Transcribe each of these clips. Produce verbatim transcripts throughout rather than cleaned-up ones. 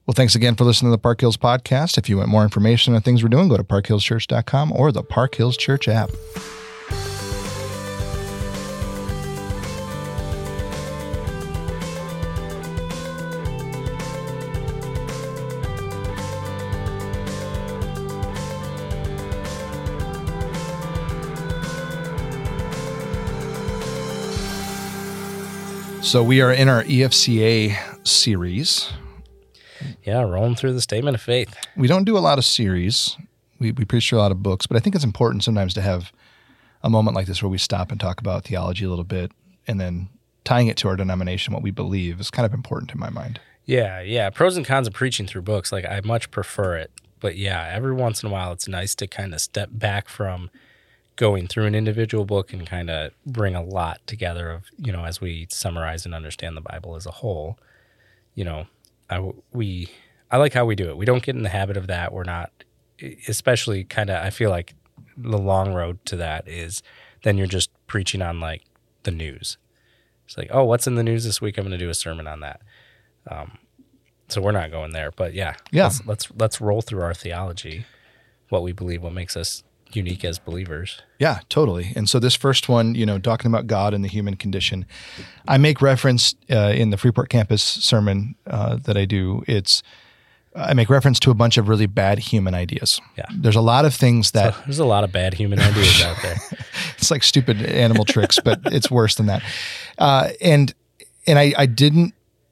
Well, thanks again for listening to the Park Hills Podcast. If you want more information on things we're doing, go to park hills church dot com or the Park Hills Church app. So we are in our E F C A series. Yeah, rolling through the Statement of Faith. We don't do a lot of series. We we preach through a lot of books, but I think it's important sometimes to have a moment like this where we stop and talk about theology a little bit, and then tying it to our denomination, what we believe, is kind of important in my mind. Yeah, yeah. Pros and cons of preaching through books. Like, I much prefer it. But yeah, every once in a while, it's nice to kind of step back from going through an individual book and kind of bring a lot together of, you know, as we summarize and understand the Bible as a whole. You know, I, we, I like how we do it. We don't get in the habit of that. We're not, especially kind of, I feel like the long road to that is then you're just preaching on like the news. It's like, oh, what's in the news this week? I'm going to do a sermon on that. Um, so we're not going there, but yeah, yeah. Let's, let's, let's roll through our theology, what we believe, what makes us unique as believers. Yeah, totally. And so this first one, you know, talking about God and the human condition, I make reference uh, in the Freeport campus sermon uh, that I do. It's I make reference to a bunch of really bad human ideas. Yeah, there's a lot of things that so there's a lot of bad human ideas out there. It's like stupid animal tricks, but it's worse than that. Uh, and and I, I didn't.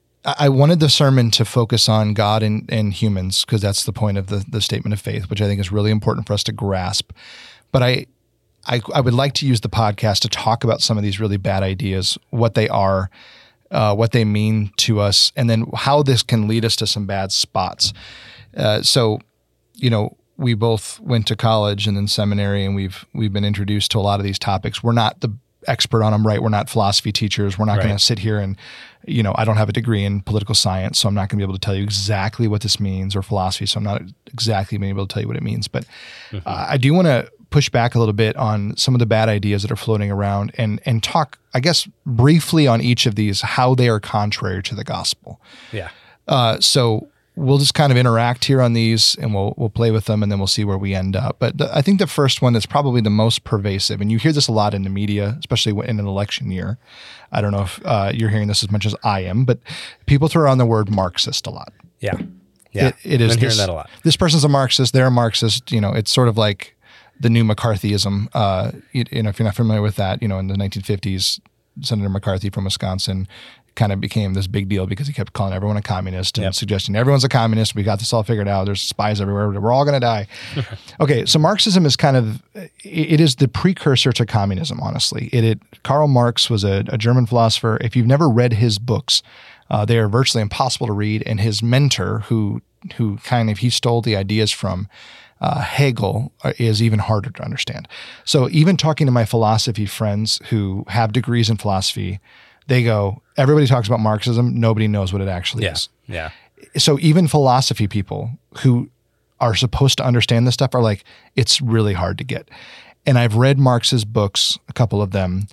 I wanted the sermon to focus on God and, and humans because that's the point of the, the statement of faith, which I think is really important for us to grasp. But I, I I would like to use the podcast to talk about some of these really bad ideas, what they are, uh, what they mean to us, and then how this can lead us to some bad spots. Uh, so, you know, we both went to college and then seminary, and we've we've been introduced to a lot of these topics. We're not the expert on them, right? We're not philosophy teachers. We're not Right. going to sit here and, you know, I don't have a degree in political science, so I'm not going to be able to tell you exactly what this means, or philosophy, so I'm not exactly being able to tell you what it means. But Mm-hmm. uh, I do want to push back a little bit on some of the bad ideas that are floating around and and talk, I guess, briefly on each of these, how they are contrary to the gospel. Yeah. Uh, so we'll just kind of interact here on these, and we'll we'll play with them, and then we'll see where we end up. But the, I think the first one is probably the most pervasive, and you hear this a lot in the media, especially in an election year. I don't know if uh, you're hearing this as much as I am, but people throw around the word Marxist a lot. Yeah. Yeah. It, it is Been hearing this, that a lot. This person's a Marxist. They're a Marxist. You know, it's sort of like the new McCarthyism. Uh, you, you know, if you're not familiar with that, you know, in the nineteen fifties, Senator McCarthy from Wisconsin kind of became this big deal because he kept calling everyone a communist and Yep. suggesting everyone's a communist. We got this all figured out. There's spies everywhere. We're all going to die. Okay, so Marxism is kind of, it is the precursor to communism, honestly. It, it Karl Marx was a, a German philosopher. If you've never read his books, uh, they are virtually impossible to read. And his mentor, who who kind of, he stole the ideas from, uh, Hegel, is even harder to understand. So even talking to my philosophy friends who have degrees in philosophy, they go, everybody talks about Marxism. Nobody knows what it actually Yeah. is. Yeah. So even philosophy people who are supposed to understand this stuff are like, it's really hard to get. And I've read Marx's books, a couple of them.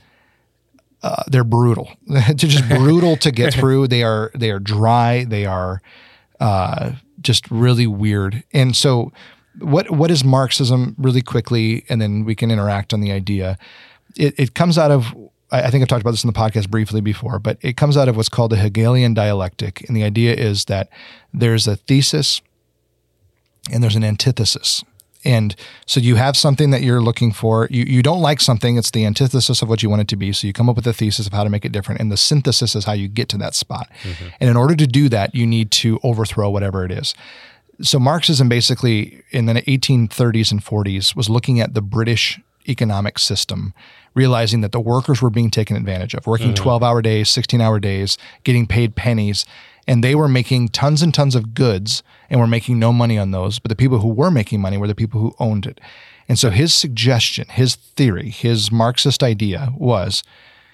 Uh, they're brutal. They're just brutal to get through. They are they are dry. They are uh, just really weird. And so what what is Marxism really quickly, and then we can interact on the idea. It, it comes out of, I think I've talked about this in the podcast briefly before, but it comes out of what's called the Hegelian dialectic. And the idea is that there's a thesis and there's an antithesis. And so you have something that you're looking for. You you don't like something. It's the antithesis of what you want it to be. So you come up with a thesis of how to make it different. And the synthesis is how you get to that spot. Mm-hmm. And in order to do that, you need to overthrow whatever it is. So Marxism basically in the eighteen thirties and forties was looking at the British economic system, realizing that the workers were being taken advantage of, working twelve-hour mm-hmm. days, sixteen-hour days, getting paid pennies, and they were making tons and tons of goods and were making no money on those, but the people who were making money were the people who owned it. And so his suggestion, his theory, his Marxist idea was,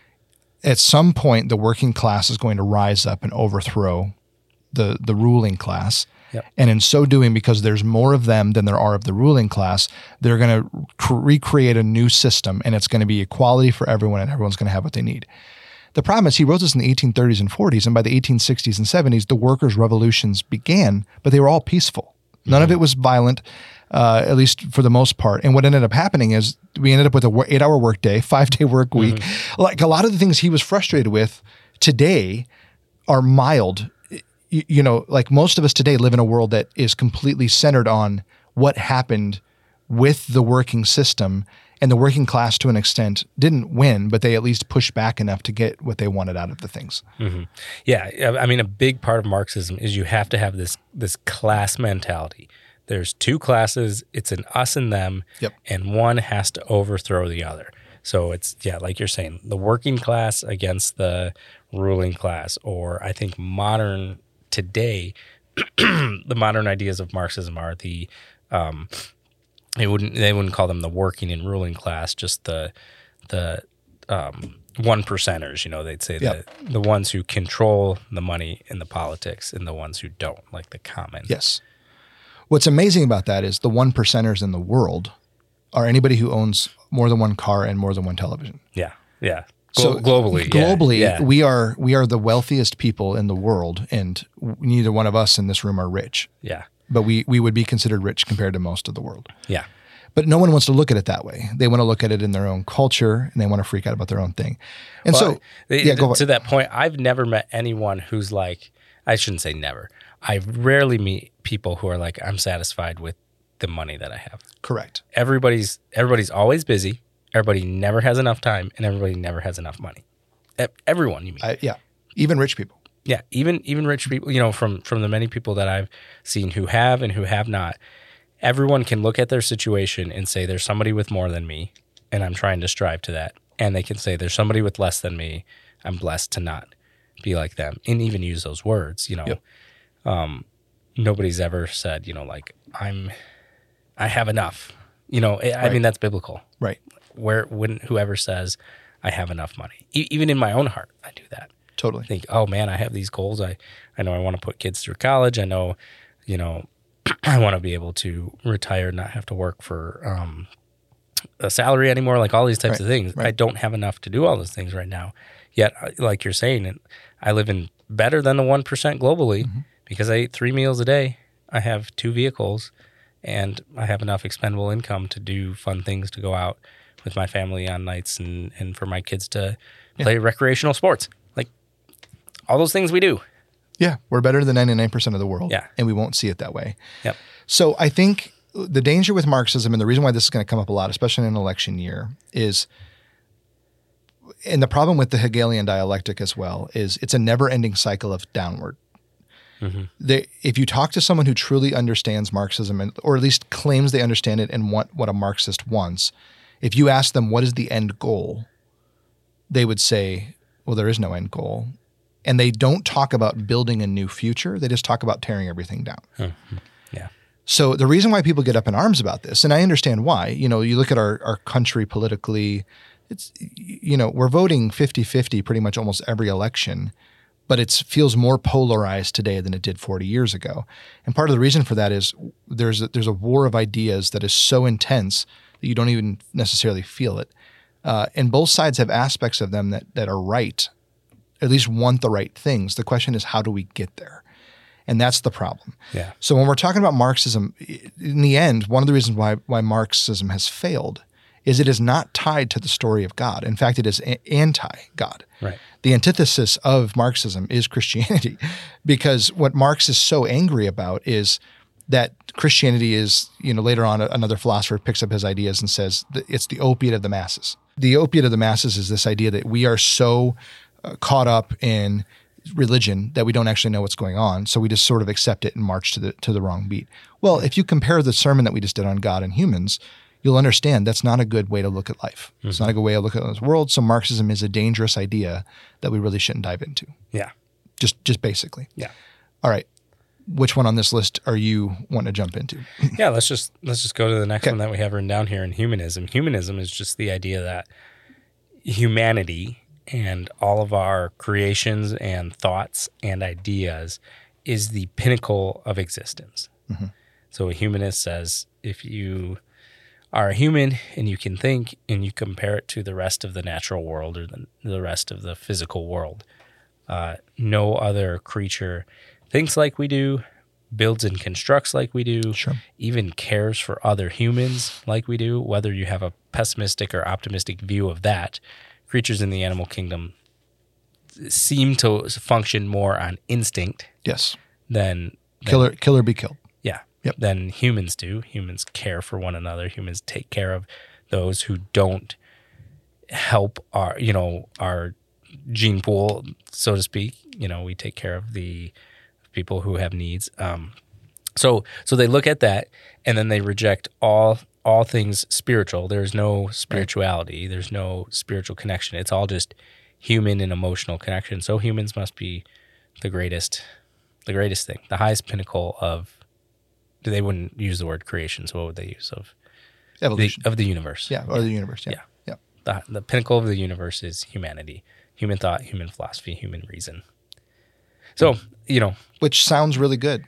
at some point, the working class is going to rise up and overthrow the, the ruling class. Yep. And in so doing, because there's more of them than there are of the ruling class, they're going to cre- recreate a new system, and it's going to be equality for everyone, and everyone's going to have what they need. The problem is he wrote this in the eighteen thirties and forties, and by the eighteen sixties and seventies, the workers' revolutions began, but they were all peaceful. None mm-hmm. of it was violent, uh, at least for the most part. And what ended up happening is we ended up with a eight-hour workday, five-day work week. Mm-hmm. Like a lot of the things he was frustrated with today are mild. You, you know, like most of us today live in a world that is completely centered on what happened with the working system, and the working class to an extent didn't win, but they at least pushed back enough to get what they wanted out of the things. Mm-hmm. Yeah. I mean, a big part of Marxism is you have to have this, this class mentality. There's two classes, it's an us and them, yep. and one has to overthrow the other. So it's, yeah, like you're saying, the working class against the ruling class, or I think modern today, the modern ideas of Marxism are the, um, they wouldn't, they wouldn't call them the working and ruling class, just the, the, um, one percenters, you know, they'd say yep. the, the ones who control the money and the politics, and the ones who don't, like the common. Yes. What's amazing about that is the one percenters in the world are anybody who owns more than one car and more than one television. Yeah. Yeah. Glo- so globally, globally, yeah. we are we are the wealthiest people in the world, and neither one of us in this room are rich. Yeah. But we we would be considered rich compared to most of the world. Yeah. But no one wants to look at it that way. They want to look at it in their own culture, and they want to freak out about their own thing. And well, so, they, yeah, go to that point, I've never met anyone who's like, I shouldn't say never. I rarely meet people who are like, I'm satisfied with the money that I have. Correct. Everybody's everybody's always busy. Everybody never has enough time, and everybody never has enough money. Everyone, you mean? I, yeah, even rich people. Yeah, even even rich people. You know, from from the many people that I've seen who have and who have not, everyone can look at their situation and say, "There's somebody with more than me, and I'm trying to strive to that." And they can say, "There's somebody with less than me. I'm blessed to not be like them," and even use those words. You know, yep. um, nobody's ever said, you know, like I'm, I have enough. You know, I right. mean that's biblical, right? Where when whoever says I have enough money, e- even in my own heart, I do that. Totally. I think, oh man, I have these goals. I, I know I want to put kids through college. I know, you know, I want to be able to retire, not have to work for um, a salary anymore. Like all these types right. of things. Right. I don't have enough to do all those things right now. Yet, like you're saying, I live in better than the one percent globally mm-hmm. because I eat three meals a day. I have two vehicles, and I have enough expendable income to do fun things, to go out with my family on nights, and, and for my kids to play yeah. recreational sports. Like all those things we do. Yeah. We're better than ninety-nine percent of the world. Yeah. And we won't see it that way. Yep. So I think the danger with Marxism, and the reason why this is going to come up a lot, especially in an election year, is, and the problem with the Hegelian dialectic as well, is it's a never-ending cycle of downward. Mm-hmm. They, if you talk to someone who truly understands Marxism, and, or at least claims they understand it and want what a Marxist wants, if you ask them what is the end goal, they would say, well, there is no end goal. And they don't talk about building a new future. They just talk about tearing everything down. Mm-hmm. Yeah. So the reason why people get up in arms about this, and I understand why, you know, you look at our, our country politically, it's, you know, we're voting fifty-fifty pretty much almost every election, but it feels more polarized today than it did forty years ago. And part of the reason for that is there's a, there's a war of ideas that is so intense that you don't even necessarily feel it. Uh, and both sides have aspects of them that that are right, at least want the right things. The question is, how do we get there? And that's the problem. Yeah. So when we're talking about Marxism, in the end, one of the reasons why why Marxism has failed is it is not tied to the story of God. In fact, it is a- anti-God. Right. The antithesis of Marxism is Christianity, because what Marx is so angry about is that Christianity is, you know, later on another philosopher picks up his ideas and says that it's the opiate of the masses. The opiate of the masses is this idea that we are so uh, caught up in religion that we don't actually know what's going on, so we just sort of accept it and march to the to the wrong beat. Well, if you compare the sermon that we just did on God and humans, you'll understand that's not a good way to look at life. Mm-hmm. It's not a good way to look at this world. So Marxism is a dangerous idea that we really shouldn't dive into. Yeah. Just just basically. Yeah. All right. Which one on this list are you wanting to jump into? Yeah, let's just let's just go to the next okay. one that we have written down here in humanism. Humanism is just the idea that humanity and all of our creations and thoughts and ideas is the pinnacle of existence. Mm-hmm. So a humanist says if you are human and you can think and you compare it to the rest of the natural world or the, the rest of the physical world, uh, no other creature thinks like we do, builds and constructs like we do, Sure. even cares for other humans like we do, whether you have a pessimistic or optimistic view of that. Creatures in the animal kingdom seem to function more on instinct Yes. than, than Killer, killer be killed. yeah, Yep. than humans do. Humans care for one another. Humans take care of those who don't help our, you know, our gene pool, so to speak. You know, we take care of the people who have needs. Um, so, so they look at that and then they reject all all things spiritual. There's no spirituality. Right. There's no spiritual connection. It's all just human and emotional connection. So humans must be the greatest, the greatest thing, the highest pinnacle of. They wouldn't use the word creation. So what would they use of evolution the, of the universe? Yeah, or yeah. the universe. Yeah, yeah. yeah. The the pinnacle of the universe is humanity, human thought, human philosophy, human reason. So you know, which sounds really good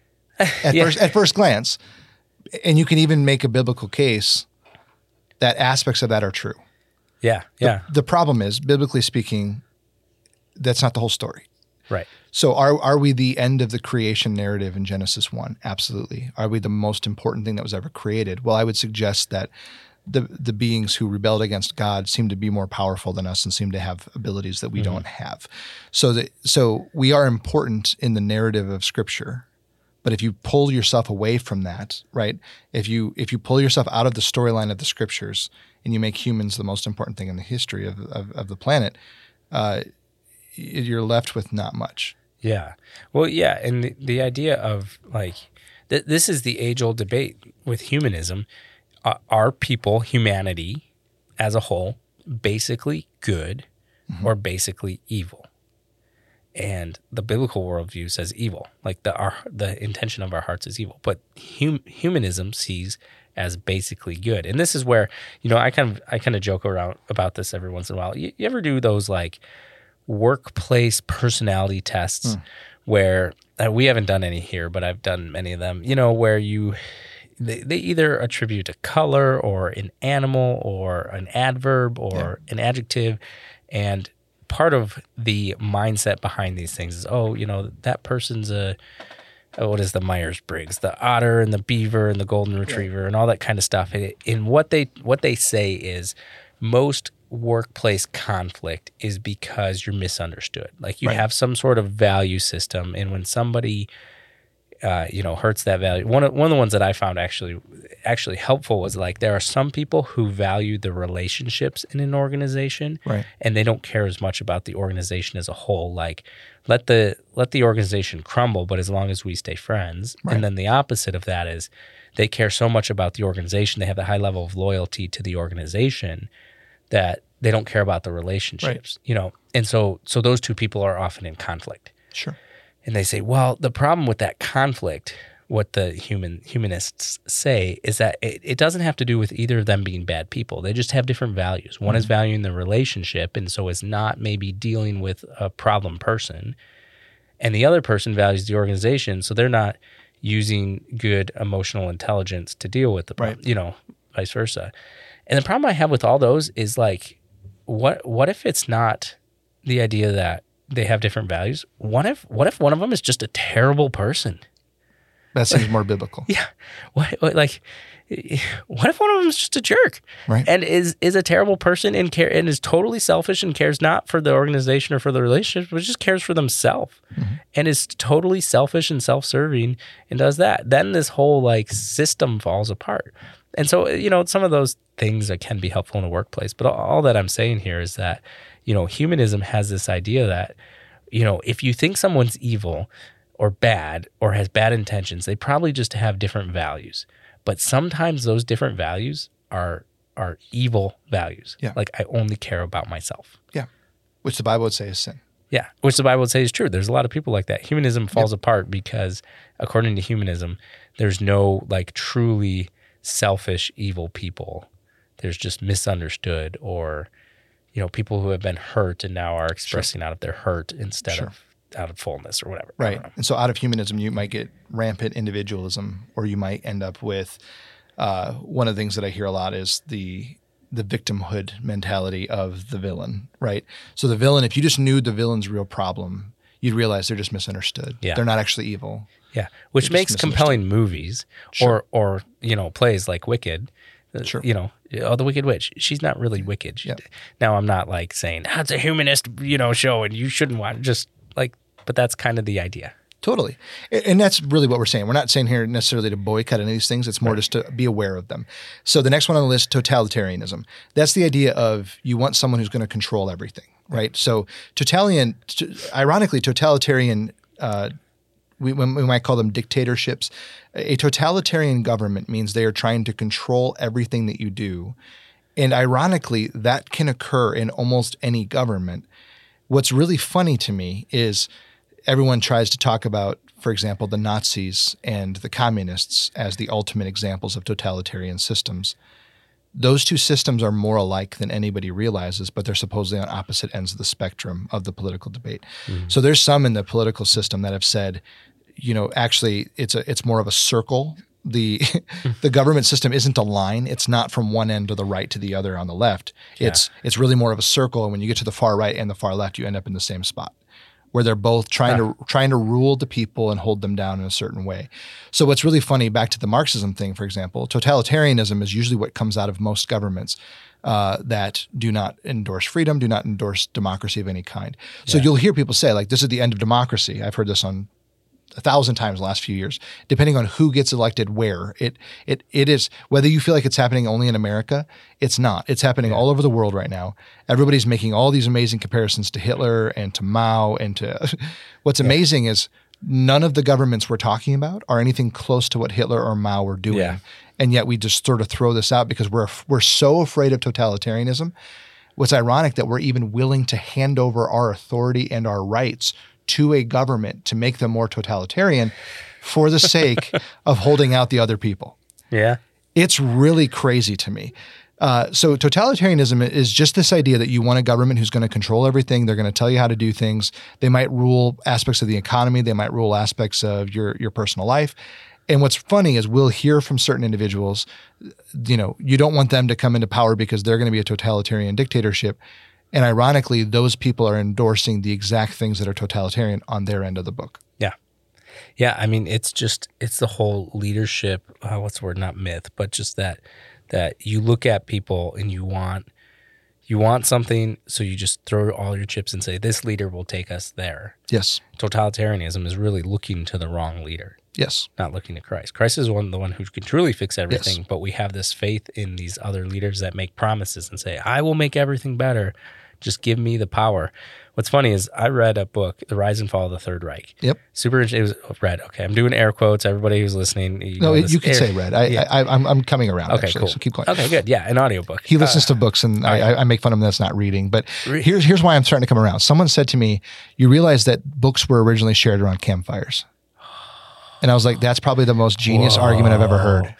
at yeah. first at first glance, and you can even make a biblical case that aspects of that are true. Yeah, yeah. The, the problem is, biblically speaking, that's not the whole story. Right. So are are we the end of the creation narrative in Genesis one? Absolutely. Are we the most important thing that was ever created? Well, I would suggest that the the beings who rebelled against God seem to be more powerful than us and seem to have abilities that we mm-hmm. don't have. So that so we are important in the narrative of Scripture. But if you pull yourself away from that, right? If you if you pull yourself out of the storyline of the Scriptures and you make humans the most important thing in the history of of, of the planet, uh, you're left with not much. Yeah. Well, yeah. And the, the idea of like, th- this is the age old debate with humanism. Uh, are people, humanity as a whole, basically good mm-hmm. or basically evil? And the biblical worldview says evil, like the our, the intention of our hearts is evil. But hum, humanism sees as basically good. And this is where, you know, I kind of I kind of joke around about this every once in a while. You, you ever do those like workplace personality tests mm. where uh, we haven't done any here, but I've done many of them, you know, where you they, they either attribute a color or an animal or an adverb or yeah. an adjective. And part of the mindset behind these things is, oh, you know, that person's a, oh, what is the Myers-Briggs, the otter and the beaver and the golden retriever yeah. and all that kind of stuff. And, it, and what they what they say is most workplace conflict is because you're misunderstood. Like you right. have some sort of value system, and when somebody, uh, you know, hurts that value, one of one of the ones that I found actually actually helpful was like there are some people who value the relationships in an organization, right. and they don't care as much about the organization as a whole. Like let the let the organization crumble, but as long as we stay friends. Right. And then the opposite of that is they care so much about the organization, they have the high level of loyalty to the organization that they don't care about the relationships, right. you know? And so, so those two people are often in conflict. Sure. And they say, well, the problem with that conflict, what the human humanists say is that it, it doesn't have to do with either of them being bad people. They just have different values. One mm-hmm. is valuing the relationship, and so is not maybe dealing with a problem person. And the other person values the organization, so they're not using good emotional intelligence to deal with the problem, right. you know, vice versa. And the problem I have with all those is like, what what if it's not the idea that they have different values? What if what if one of them is just a terrible person? That seems more biblical. Yeah. What, what like what if one of them is just a jerk? Right. And is is a terrible person and care and is totally selfish and cares not for the organization or for the relationship, but just cares for themselves mm-hmm. and is totally selfish and self-serving and does that. Then this whole like system falls apart. And so, you know, some of those things that can be helpful in a workplace. But all that I'm saying here is that, you know, humanism has this idea that, you know, if you think someone's evil or bad or has bad intentions, they probably just have different values. But sometimes those different values are are evil values. Yeah. Like I only care about myself. Yeah. Which the Bible would say is sin. Yeah. Which the Bible would say is true. There's a lot of people like that. Humanism falls yep. apart because according to humanism, there's no like truly selfish, evil people. There's just misunderstood or, you know, people who have been hurt and now are expressing sure. out of their hurt instead sure. of out of fullness or whatever. Right. And so out of humanism, you might get rampant individualism, or you might end up with uh, one of the things that I hear a lot is the the victimhood mentality of the villain, right? So the villain, if you just knew the villain's real problem, you'd realize they're just misunderstood. Yeah. They're not actually evil. Yeah, which They're makes just compelling movies Sure. or or you know plays like Wicked. Uh, Sure. You know, oh, the Wicked Witch. She's not really wicked. She, Yeah. Now, I'm not like saying ah, it's a humanist, you know, show and you shouldn't watch. Just like, but that's kind of the idea. Totally. A- And that's really what we're saying. We're not saying here necessarily to boycott any of these things. It's more just to be aware of them. So the next one on the list, totalitarianism. That's the idea of you want someone who's going to control everything, right? So totalitarian, t- ironically, totalitarian, uh, we, we might call them dictatorships. A totalitarian government means they are trying to control everything that you do. And ironically, that can occur in almost any government. What's really funny to me is everyone tries to talk about, for example, the Nazis and the communists as the ultimate examples of totalitarian systems. Those two systems are more alike than anybody realizes, but they're supposedly on opposite ends of the spectrum of the political debate. Mm-hmm. So there's some in the political system that have said, you know, actually it's a it's more of a circle. The the government system isn't a line. It's not from one end to the right to the other on the left. Yeah. It's it's really more of a circle. And when you get to the far right and the far left, you end up in the same spot, where they're both trying huh. to trying to rule the people and hold them down in a certain way. So what's really funny, back to the Marxism thing, for example, totalitarianism is usually what comes out of most governments uh, that do not endorse freedom, do not endorse democracy of any kind. So yeah. you'll hear people say, like, this is the end of democracy. I've heard this on a thousand times the last few years, depending on who gets elected where. It it it is, whether you feel like it's happening only in America, it's not. It's happening yeah. all over the world right now. Everybody's making all these amazing comparisons to Hitler and to Mao and to what's yeah. amazing is none of the governments we're talking about are anything close to what Hitler or Mao were doing. Yeah. And yet we just sort of throw this out because we're we're so afraid of totalitarianism. What's ironic that we're even willing to hand over our authority and our rights to a government to make them more totalitarian for the sake of holding out the other people. Yeah. It's really crazy to me. Uh, so totalitarianism is just this idea that you want a government who's going to control everything. They're going to tell you how to do things. They might rule aspects of the economy. They might rule aspects of your, your personal life. And what's funny is we'll hear from certain individuals, you know, you don't want them to come into power because they're going to be a totalitarian dictatorship. And ironically, those people are endorsing the exact things that are totalitarian on their end of the book. Yeah. Yeah. I mean, it's just, it's the whole leadership, uh, what's the word, not myth, but just that, that you look at people and you want, you want something. So you just throw all your chips and say, this leader will take us there. Yes. Totalitarianism is really looking to the wrong leader. Yes. Not looking to Christ. Christ is one the one who can truly fix everything, yes. but we have this faith in these other leaders that make promises and say, I will make everything better. Just give me the power. What's funny is I read a book, The Rise and Fall of the Third Reich. Yep. Super interesting. It was read. Okay. I'm doing air quotes. Everybody who's listening. You no, know, you can air, say read. I, yeah. I, I, I'm, I'm coming around, okay, actually, cool. so keep going. Okay, good. Yeah, an audiobook. He listens uh, to books, and I, right. I make fun of him that's not reading. But here's here's why I'm starting to come around. Someone said to me, you realize that books were originally shared around campfires. And I was like, that's probably the most genius Whoa. argument I've ever heard.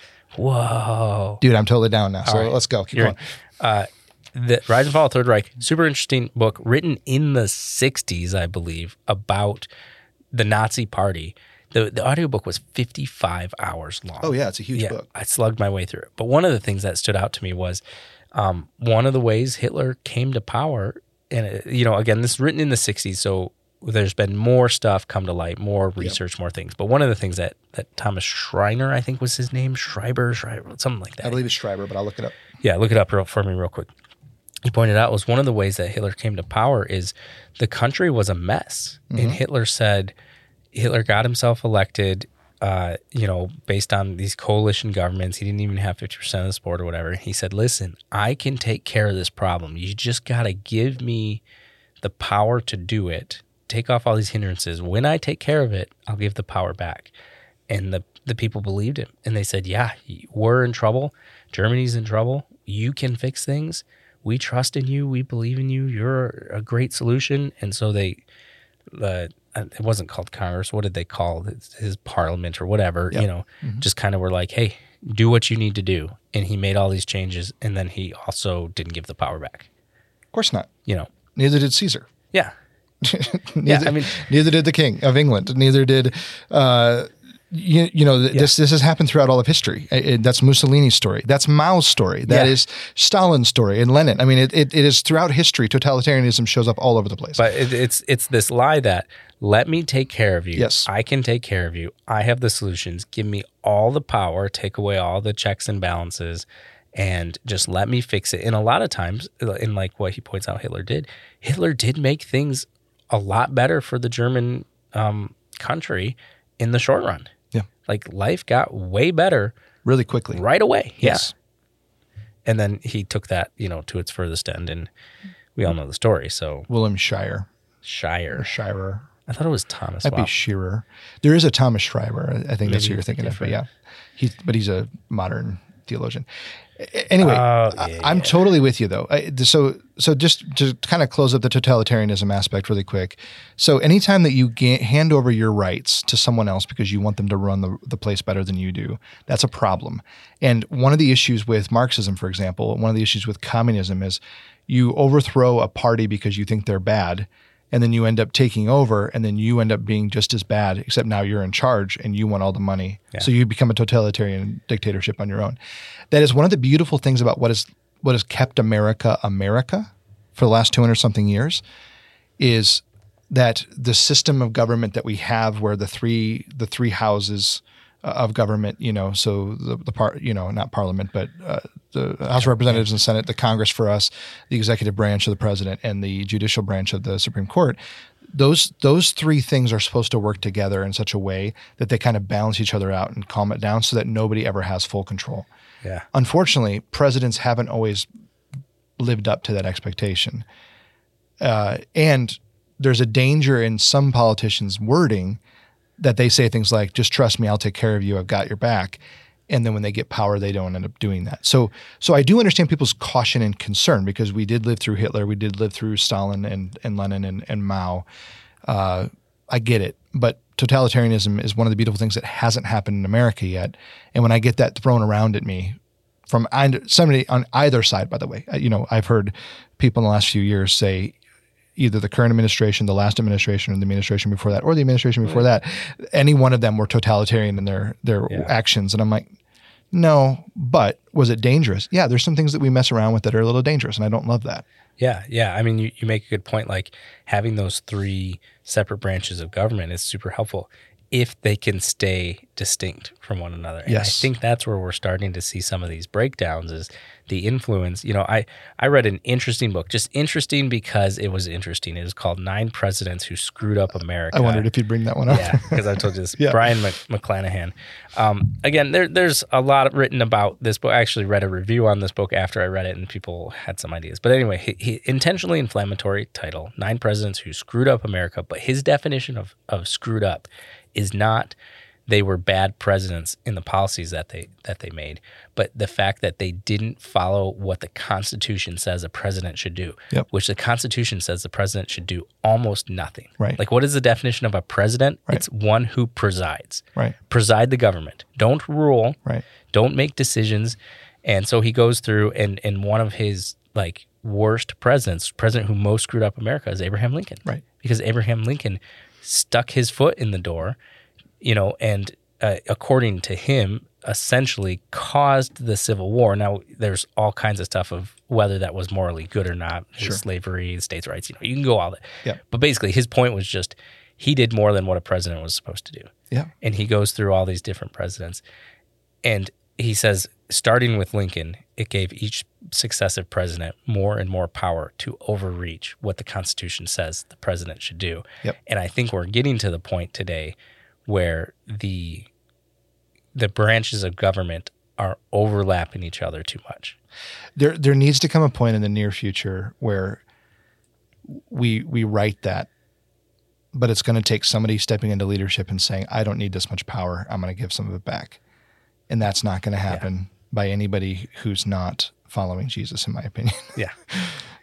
Whoa. Dude, I'm totally down now. So right. let's go. Keep You're going. Uh, The Rise and Fall of the Third Reich, super interesting book written in the sixties, I believe, about the Nazi Party. The the audiobook was fifty-five hours long. Oh, yeah, it's a huge yeah, book. I slugged my way through it. But one of the things that stood out to me was um, one of the ways Hitler came to power, and, it, you know, again, this is written in the sixties, so there's been more stuff come to light, more research, yep. more things. But one of the things that, that Thomas Schreiner, I think was his name, Schreiber, Schreiber, something like that. I believe it's Schreiber, but I'll look it up. Yeah, look it up real, for me real quick. He pointed out was one of the ways that Hitler came to power is the country was a mess. Mm-hmm. And Hitler said, Hitler got himself elected, uh, you know, based on these coalition governments. He didn't even have fifty percent of the support or whatever. He said, listen, I can take care of this problem. You just got to give me the power to do it. Take off all these hindrances. When I take care of it, I'll give the power back. And the, the people believed him. And they said, yeah, we're in trouble. Germany's in trouble. You can fix things. We trust in you. We believe in you. You're a great solution. And so they, uh, it wasn't called Congress. What did they call it? His parliament or whatever, yep. you know, mm-hmm. just kind of were like, hey, do what you need to do. And he made all these changes. And then he also didn't give the power back. Of course not. You know, neither did Caesar. Yeah. neither, yeah. I mean, neither did the King of England. Neither did, uh, You, you know, th- Yeah. this this has happened throughout all of history. Uh, it- that's Mussolini's story. That's Mao's story. That Yeah. is Stalin's story and Lenin. I mean, it, it, it is throughout history. Totalitarianism shows up all over the place. But it, it's it's this lie that let me take care of you. Yes. I can take care of you. I have the solutions. Give me all the power. Take away all the checks and balances, and just let me fix it. And a lot of times, in like what he points out, Hitler did. Hitler did make things a lot better for the German um, country in the short run. Yeah. Like life got way better Really quickly. right away. Yes. Yeah. And then he took that, you know, to its furthest end, and we all know the story. So William Shire. Shire. Or Shirer. I thought it was Thomas. That'd Wow. be Shearer. There is a Thomas Schreiber. I think that's Maybe who you're thinking of. But different. yeah, he, but he's a modern theologian. A- Anyway, Oh, I, yeah, I'm yeah. totally with you though. I, so, so just to kind of close up the totalitarianism aspect really quick. So, anytime that you ga- hand over your rights to someone else because you want them to run the, the place better than you do, that's a problem. And one of the issues with Marxism, for example, one of the issues with communism is you overthrow a party because you think they're bad. And then you end up taking over, and then you end up being just as bad, except now you're in charge and you want all the money. Yeah. So you become a totalitarian dictatorship on your own. That is one of the beautiful things about what is what has kept America America for the last two hundred something years, is that the system of government that we have, where the three the three houses of government, you know, so the the part, you know, not Parliament, but uh, the House of Representatives and Senate, the Congress for us, the executive branch of the president, and the judicial branch of the Supreme Court. Those those three things are supposed to work together in such a way that they kind of balance each other out and calm it down, so that nobody ever has full control. Yeah. Unfortunately, presidents haven't always lived up to that expectation, uh, and there's a danger in some politicians' wording that they say things like, just trust me, I'll take care of you, I've got your back. And then when they get power, they don't end up doing that. So so I do understand people's caution and concern, because we did live through Hitler, we did live through Stalin and, and Lenin and, and Mao. Uh, I get it. But totalitarianism is one of the beautiful things that hasn't happened in America yet. And when I get that thrown around at me from either- somebody on either side, by the way, I- you know, I've heard people in the last few years say, either the current administration, the last administration, or the administration before that, or the administration before that, any one of them were totalitarian in their their Yeah. actions. And I'm like, no, but was it dangerous? Yeah, there's some things that we mess around with that are a little dangerous, and I don't love that. Yeah, yeah. I mean, you, you make a good point. Like having those three separate branches of government is super helpful if they can stay distinct from one another. And Yes. I think that's where we're starting to see some of these breakdowns, is the influence. You know, I, I read an interesting book, just interesting because it was interesting. It was called Nine Presidents Who Screwed Up America. I wondered if you'd bring that one up. Yeah, because I told you this. Yeah. Brian Mc, McClanahan. Um, again, there, there's a lot written about this book. I actually read a review on this book after I read it, and people had some ideas. But anyway, he, he intentionally inflammatory title: Nine Presidents Who Screwed Up America. But his definition of of screwed up is not they were bad presidents in the policies that they that they made, but the fact that they didn't follow what the Constitution says a president should do, Yep. which the Constitution says the president should do almost nothing. Right. Like, what is the definition of a president? Right. It's one who presides. Right, Preside the government. Don't rule. right. Don't make decisions. And so he goes through, and and one of his like worst presidents, president who most screwed up America, is Abraham Lincoln. Right. Because Abraham Lincoln stuck his foot in the door, you know, and uh, according to him, essentially caused the Civil War. Now, there's all kinds of stuff of whether that was morally good or not, Sure. slavery, states' rights, you know, you can go all that. Yeah. But basically, his point was just he did more than what a president was supposed to do. Yeah. And he goes through all these different presidents. And he says, starting with Lincoln, it gave each successive president more and more power to overreach what the Constitution says the president should do. Yep. And I think we're getting to the point today where the the branches of government are overlapping each other too much. There there needs to come a point in the near future where we we write that, but it's going to take somebody stepping into leadership and saying, I don't need this much power, I'm going to give some of it back. And that's not going to happen by anybody who's not following Jesus, in my opinion. Yeah.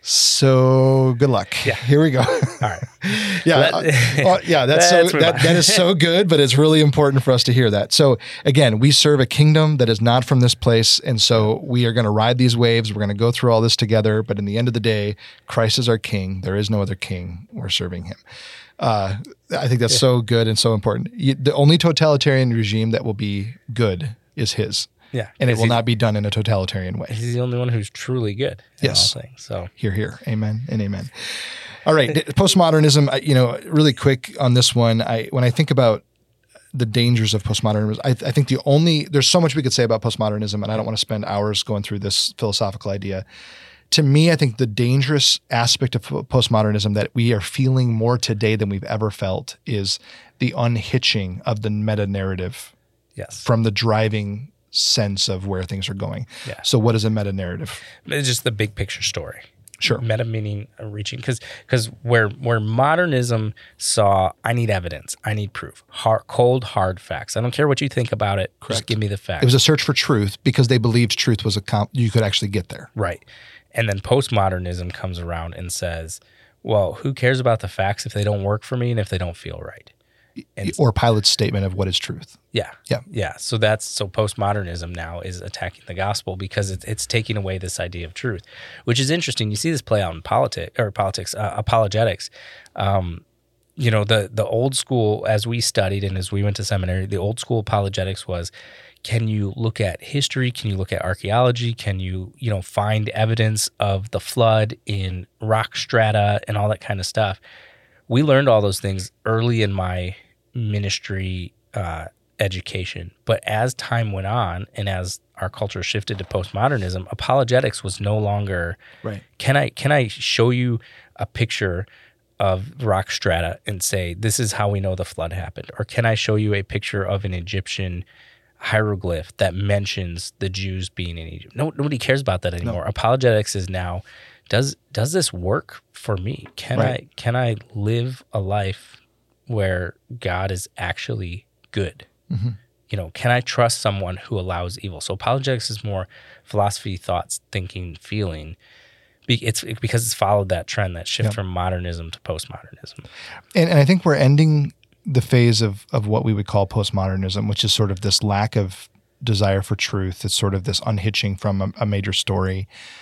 So good luck. Yeah. Here we go. All right. yeah. uh, uh, yeah. That's so, that, that is so good, but it's really important for us to hear that. So again, we serve a kingdom that is not from this place. And so we are going to ride these waves. We're going to go through all this together. But in the end of the day, Christ is our king. There is no other king. We're serving him. Uh, I think that's yeah. so good and so important. You, the only totalitarian regime that will be good is his. Yeah. And it will not be done in a totalitarian way. He's the only one who's truly good in yes. all things. So hear, hear. Amen and amen. All right. Postmodernism, you know, really quick on this one. I when I think about the dangers of postmodernism, I, I think the only, there's so much we could say about postmodernism, and I don't want to spend hours going through this philosophical idea. To me, I think the dangerous aspect of postmodernism that we are feeling more today than we've ever felt is the unhitching of the meta-narrative yes. from the driving sense of where things are going. Yeah. So what is a meta-narrative? It's just the big picture story. Sure. Meta meaning reaching, because because where where modernism saw, I need evidence, I need proof, hard, cold, hard facts. I don't care what you think about it. Correct. Just give me the facts. It was a search for truth because they believed truth was a comp- you could actually get there. Right. And then postmodernism comes around and says, well, who cares about the facts if they don't work for me and if they don't feel right? And or Pilate's statement of what is truth. Yeah. Yeah. Yeah. So that's, so postmodernism now is attacking the gospel because it's, it's taking away this idea of truth, which is interesting. You see this play out in politics or politics, uh, apologetics. Um, you know, the, the old school, as we studied and as we went to seminary, the old school apologetics was, can you look at history? Can you look at archaeology? Can you, you know, find evidence of the flood in rock strata and all that kind of stuff? We learned all those things early in my ministry uh, education. But as time went on and as our culture shifted to postmodernism, apologetics was no longer, right. Can I, can I show you a picture of rock strata and say, this is how we know the flood happened? Or can I show you a picture of an Egyptian hieroglyph that mentions the Jews being in Egypt? No, nobody cares about that anymore. No. Apologetics is now, does does this work for me? Can right. I can I live a life where God is actually good? Mm-hmm. You know, can I trust someone who allows evil? So apologetics is more philosophy, thoughts, thinking, feeling. It's because it's followed that trend, that shift yep. from modernism to postmodernism. And, and I think we're ending the phase of of what we would call postmodernism, which is sort of this lack of desire for truth. It's sort of this unhitching from a, a major story.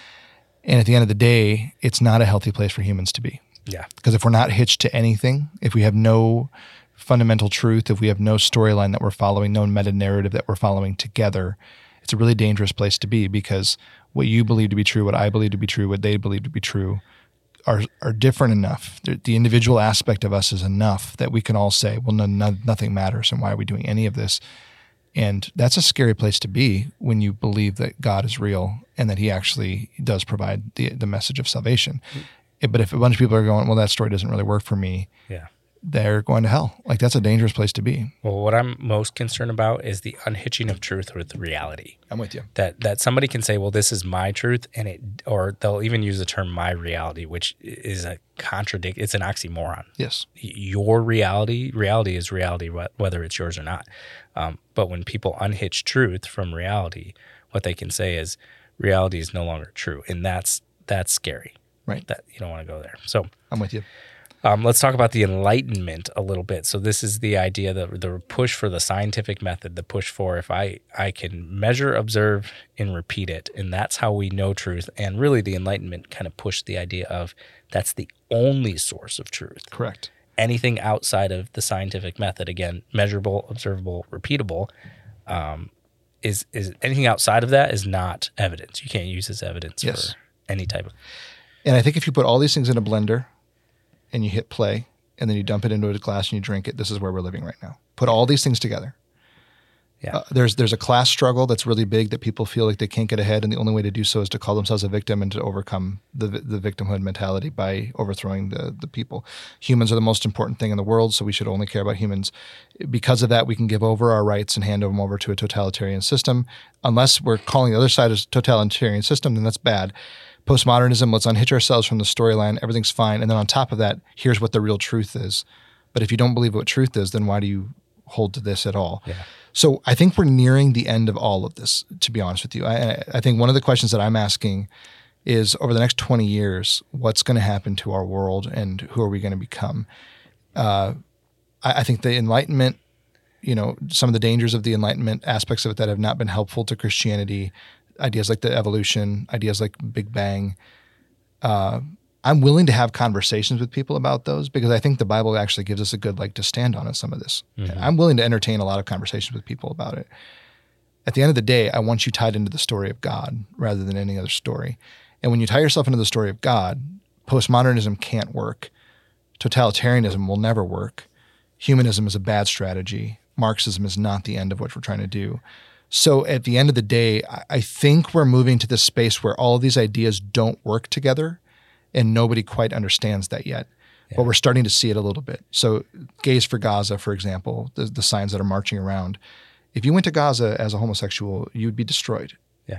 And at the end of the day, it's not a healthy place for humans to be. Yeah. Because if we're not hitched to anything, if we have no fundamental truth, if we have no storyline that we're following, no meta-narrative that we're following together, it's a really dangerous place to be because what you believe to be true, what I believe to be true, what they believe to be true are are different enough. The, the individual aspect of us is enough that we can all say, well, no, no, nothing matters, and why are we doing any of this? And that's a scary place to be when you believe that God is real and that he actually does provide the the message of salvation. Mm-hmm. But if a bunch of people are going, well, that story doesn't really work for me, yeah, they're going to hell. Like, that's a dangerous place to be. Well, what I'm most concerned about is the unhitching of truth with reality. I'm with you. That that somebody can say, well, this is my truth, and it, or they'll even use the term my reality, which is a contradict. It's an oxymoron. Yes. Your reality, reality is reality, whether it's yours or not. Um, but when people unhitch truth from reality, what they can say is reality is no longer true. And that's, that's scary. Right. That you don't want to go there. So I'm with you. Um, let's talk about the Enlightenment a little bit. So this is the idea, that the push for the scientific method, the push for if I, I can measure, observe, and repeat it, and that's how we know truth. And really the Enlightenment kind of pushed the idea of that's the only source of truth. Correct. Anything outside of the scientific method, again, measurable, observable, repeatable, um, is is anything outside of that is not evidence. You can't use as evidence yes. for any type of. And I think if you put all these things in a blender and you hit play and then you dump it into a glass and you drink it, this is where we're living right now. Put all these things together. Yeah. Uh, there's there's a class struggle that's really big that people feel like they can't get ahead, and the only way to do so is to call themselves a victim and to overcome the the victimhood mentality by overthrowing the the people. Humans are the most important thing in the world, so we should only care about humans. Because of that, we can give over our rights and hand them over to a totalitarian system. Unless we're calling the other side a totalitarian system, then that's bad. Postmodernism, let's unhitch ourselves from the storyline. Everything's fine. And then on top of that, here's what the real truth is. But if you don't believe what truth is, then why do you hold to this at all? Yeah. So I think we're nearing the end of all of this, to be honest with you. I, I think one of the questions that I'm asking is over the next twenty years, what's going to happen to our world and who are we going to become? Uh, I, I think the Enlightenment, you know, some of the dangers of the Enlightenment, aspects of it that have not been helpful to Christianity, ideas like the evolution, ideas like Big Bang. Uh, I'm willing to have conversations with people about those because I think the Bible actually gives us a good leg to stand on in some of this. Mm-hmm. I'm willing to entertain a lot of conversations with people about it. At the end of the day, I want you tied into the story of God rather than any other story. And when you tie yourself into the story of God, postmodernism can't work. Totalitarianism will never work. Humanism is a bad strategy. Marxism is not the end of what we're trying to do. So at the end of the day, I think we're moving to this space where all of these ideas don't work together, and nobody quite understands that yet. Yeah. But we're starting to see it a little bit. So Gays for Gaza, for example, the, the signs that are marching around. If you went to Gaza as a homosexual, you'd be destroyed. Yeah.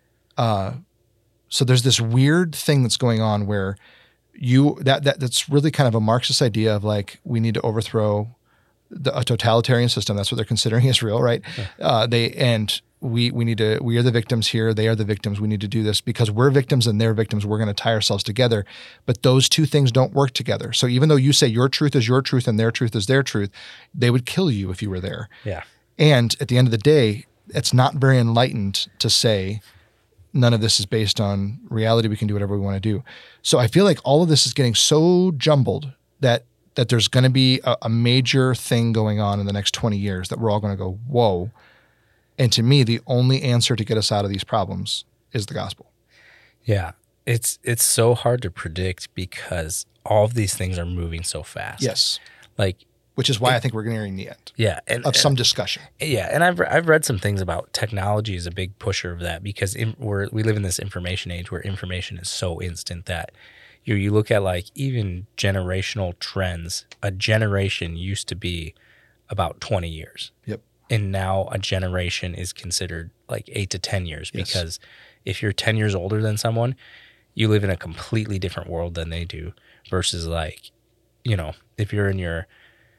Uh, so there's this weird thing that's going on where you that, that that's really kind of a Marxist idea of like we need to overthrow the, a totalitarian system. That's what they're considering Israel, right? Yeah. Uh, they and we we need to we are the victims here. They are the victims. We need to do this because we're victims and they're victims. We're going to tie ourselves together. But those two things don't work together. So even though you say your truth is your truth and their truth is their truth, they would kill you if you were there. Yeah. And at the end of the day, it's not very enlightened to say none of this is based on reality. We can do whatever we want to do. So I feel like all of this is getting so jumbled that that there's going to be a, a major thing going on in the next twenty years that we're all going to go, whoa. And to me, the only answer to get us out of these problems is the gospel. Yeah. It's it's so hard to predict because all of these things are moving so fast. Yes. Like, which is why it, I think we're nearing the end. Yeah, and, of some discussion. Yeah, and I've I've read some things about technology is a big pusher of that because in, we're we live in this information age where information is so instant that you you look at like even generational trends. A generation used to be about twenty years. Yep. And now a generation is considered like eight to ten years yes. because if you're ten years older than someone, you live in a completely different world than they do versus like, you know, if you're in your,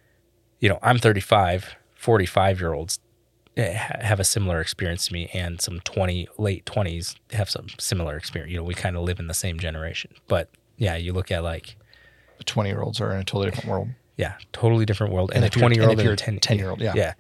you know, I'm thirty-five, forty-five-year-olds have a similar experience to me and some twenty, late twenties have some similar experience. You know, we kind of live in the same generation. But yeah, you look at like the twenty-year-olds are in a totally different world. Yeah, totally different world. And, and a twenty-year-old and a ten-year-old, yeah. Yeah.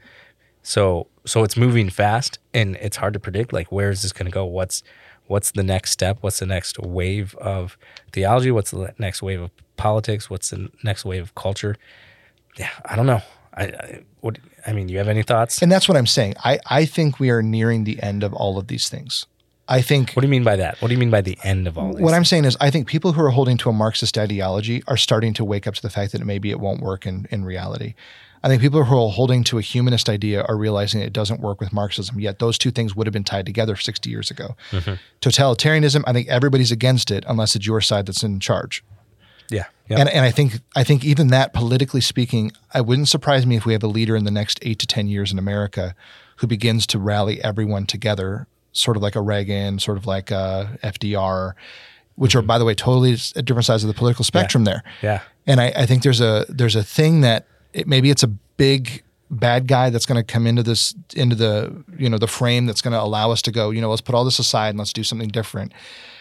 So so it's moving fast and it's hard to predict like where is this going to go? What's what's the next step? What's the next wave of theology? What's the next wave of politics? What's the next wave of culture? Yeah, I don't know. I, I what I mean, you have any thoughts? And that's what I'm saying. I, I think we are nearing the end of all of these things. I think. What do you mean by that? What do you mean by the end of all these What things? I'm saying is I think people who are holding to a Marxist ideology are starting to wake up to the fact that maybe it won't work in, in reality. I think people who are holding to a humanist idea are realizing it doesn't work with Marxism, yet those two things would have been tied together sixty years ago. Mm-hmm. Totalitarianism, I think everybody's against it unless it's your side that's in charge. Yeah. Yep. And and I think I think even that, politically speaking, it wouldn't surprise me if we have a leader in the next eight to ten years in America who begins to rally everyone together, sort of like a Reagan, sort of like a F D R, which mm-hmm. are, by the way, totally at different sides of the political spectrum yeah. there. Yeah. And I, I think there's a there's a thing that it, maybe it's a big bad guy that's going to come into this into the you know the frame that's going to allow us to go, you know, let's put all this aside and let's do something different.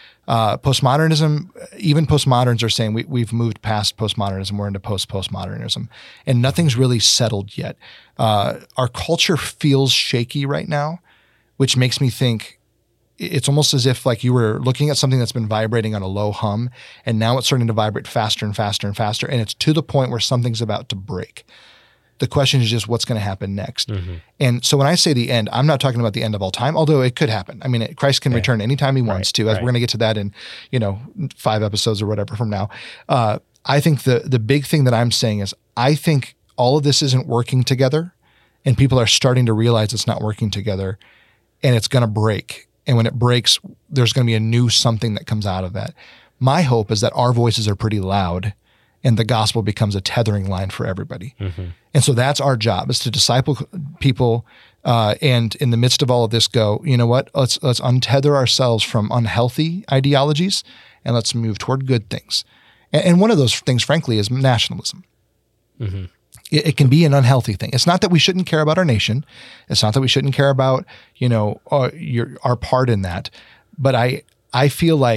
Uh, postmodernism, even postmoderns are saying we, we've moved past postmodernism. We're into post-postmodernism. And nothing's really settled yet. Uh, our culture feels shaky right now, which makes me think it's almost as if like you were looking at something that's been vibrating on a low hum, and now it's starting to vibrate faster and faster and faster, and it's to the point where something's about to break. The question is just what's going to happen next. Mm-hmm. And so when I say the end, I'm not talking about the end of all time, although it could happen. I mean, Christ can yeah. return anytime he wants right, to, as right. we're going to get to that in, you know, five episodes or whatever from now. Uh, I think the the big thing that I'm saying is I think all of this isn't working together and people are starting to realize it's not working together and it's going to break. And when it breaks, there's going to be a new something that comes out of that. My hope is that our voices are pretty loud and the gospel becomes a tethering line for everybody. Mm-hmm. And so that's our job, is to disciple people uh, and in the midst of all of this go, you know what, let's let's untether ourselves from unhealthy ideologies and let's move toward good things. And, and one of those things, frankly, is nationalism. Mm-hmm. It, it can be an unhealthy thing. It's not that we shouldn't care about our nation. It's not that we shouldn't care about, you know, our, your, our part in that. But I I feel like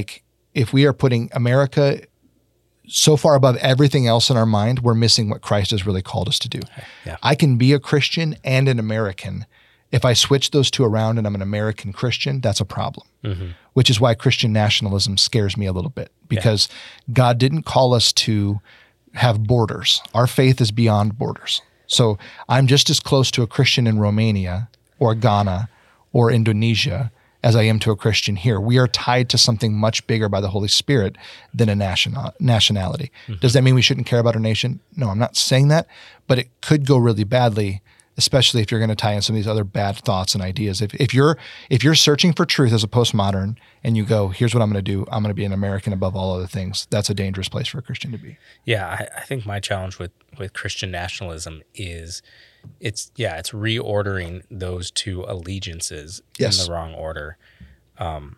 if we are putting America so far above everything else in our mind, we're missing what Christ has really called us to do. Yeah. I can be a Christian and an American. If I switch those two around and I'm an American Christian, that's a problem, Mm-hmm. which is why Christian nationalism scares me a little bit, because God didn't call us to have borders. Our faith is beyond borders. So I'm just as close to a Christian in Romania or Ghana or Indonesia as I am to a Christian here. We are tied to something much bigger by the Holy Spirit than a national nationality. Mm-hmm. Does that mean we shouldn't care about our nation? No, I'm not saying that, but it could go really badly, especially if you're going to tie in some of these other bad thoughts and ideas. If, if you're if you're searching for truth as a postmodern and you go, here's what I'm going to do, I'm going to be an American above all other things, that's a dangerous place for a Christian to be. Yeah, I, I think my challenge with, with Christian nationalism is it's, yeah, it's reordering those two allegiances Yes. in the wrong order. Um,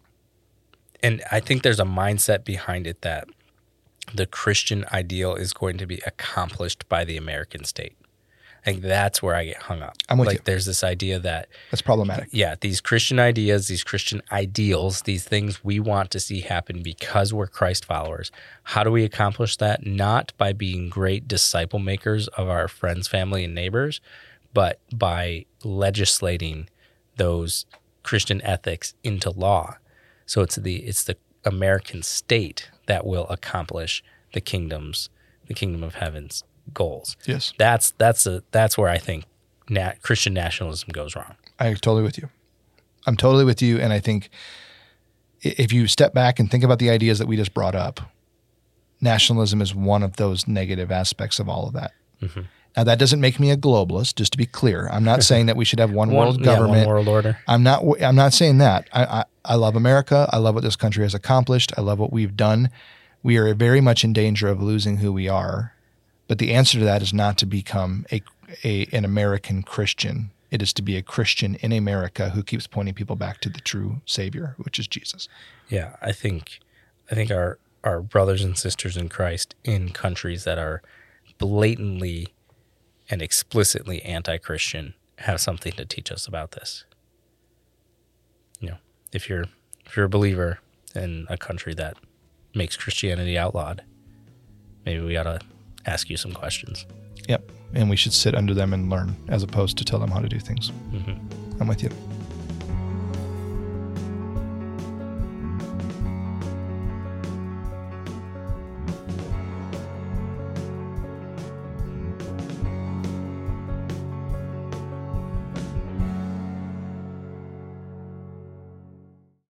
and I think there's a mindset behind it that the Christian ideal is going to be accomplished by the American state. I think that's where I get hung up. I'm with like you. There's this idea that That's problematic. yeah, these Christian ideas, these Christian ideals, these things we want to see happen because we're Christ followers. How do we accomplish that? Not by being great disciple makers of our friends, family, and neighbors, but by legislating those Christian ethics into law. So it's the it's the American state that will accomplish the kingdom's, the kingdom of heaven's goals. Yes. That's that's a that's where I think nat- Christian nationalism goes wrong. I'm totally with you. I'm totally with you. And I think if you step back and think about the ideas that we just brought up, nationalism is one of those negative aspects of all of that. Mm-hmm. Now, that doesn't make me a globalist, just to be clear. I'm not saying that we should have one, one world government. Yeah, one world order. I'm not I'm not saying that. I, I, I love America. I love what this country has accomplished. I love what we've done. We are very much in danger of losing who we are. But the answer to that is not to become a, a an American Christian. It is to be a Christian in America who keeps pointing people back to the true Savior, which is Jesus. Yeah, I think I think our our brothers and sisters in Christ in countries that are blatantly and explicitly anti-Christian have something to teach us about this. You know, if you're if you're a believer in a country that makes Christianity outlawed, maybe we ought to ask you some questions. Yep. And we should sit under them and learn as opposed to tell them how to do things. Mm-hmm. I'm with you.